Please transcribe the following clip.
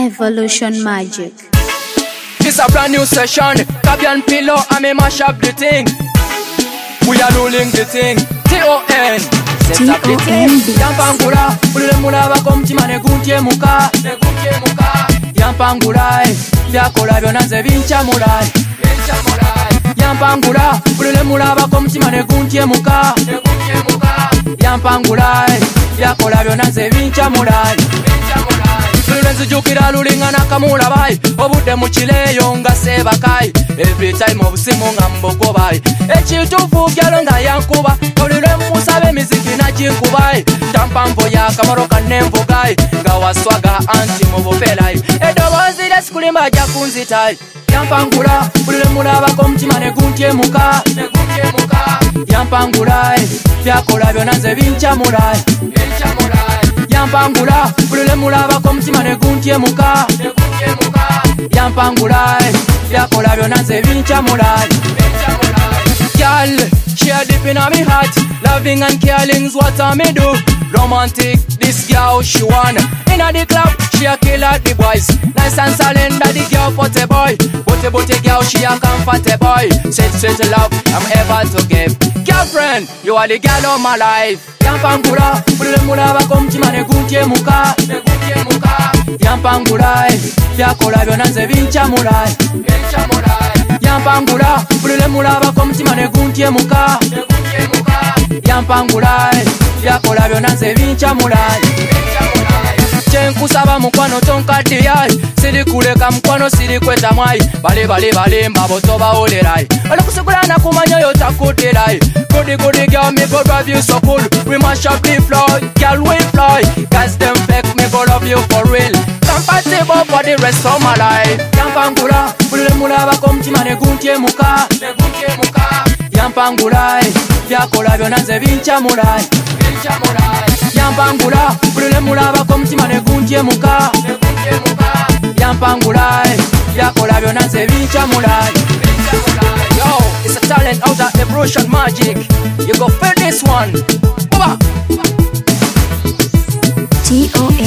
Evolution Magic. It's a brand new session. Fabian Pillow and me mash up the thing. We are ruling the thing. T.O.N. Set up the thing. Yampangula, ulemula bakomtima neguntie muka. Yampangula, byakola byonna nze binchamula. Yampangula, ulemula bakomtima neguntie muka. Yampangula, byakola byonna nze binchamula. Nzijukira lulinga nakamula bai obudde mu kireeyo nga seebakayi every time obusimu nga mbogobayi ekituufu kyalo nga yankuba olulwe musaba emiziki naginkubayi tampanvo yakamaro kanenvugayi nga waswaga anti mu buferayi eddoboozi lyesikulimba ajja kunzitayi yampangula bulule mulabako omutima neguntyemuka yampangula byakola byonna nze bincamulayi Yampangula, bulule mulabako omutima neguntyemuka. Yampangula, byakola byonna nze bincamula. Girl, she a deep in me heart. Loving and caring's what I me do. Romantic, this girl she wanna. Inna the club, she a kill at the boys. Nice and silent, that the girl for the boy. But a girl, she a comfort the boy. Sweet love, I'm ever to give. Girlfriend, you are the girl of my life. Yampangula, bulule mulabako omutima neguntyemuka. Yampangula, byakola byonna nze bincamula. Yampangula, bulule mulabako omutima neguntyemuka. Yampangula, byakola byonna nze bincamula. Kyenkusaba mukwano tonkaddiyayi sirikuleka mukwano sirikwetamuayi bale mbabo tobawolerayi olikusigula nakumanya oyo takuddirayi Goody girl me go love you so cool we mash up the floor girl we fly guys them fake me go love you for real compatible for the rest of my life Yampangula bulule mulabako omutima neguntyemuka Yampangula byakola byonna nze bincamula Yampangula bulule mulabako omutima neguntyemuka Yampangula byakola byonna nze bincamula Yo, it's a talent out of Evolution Magic. You go feel this one. Baba. T.O.N.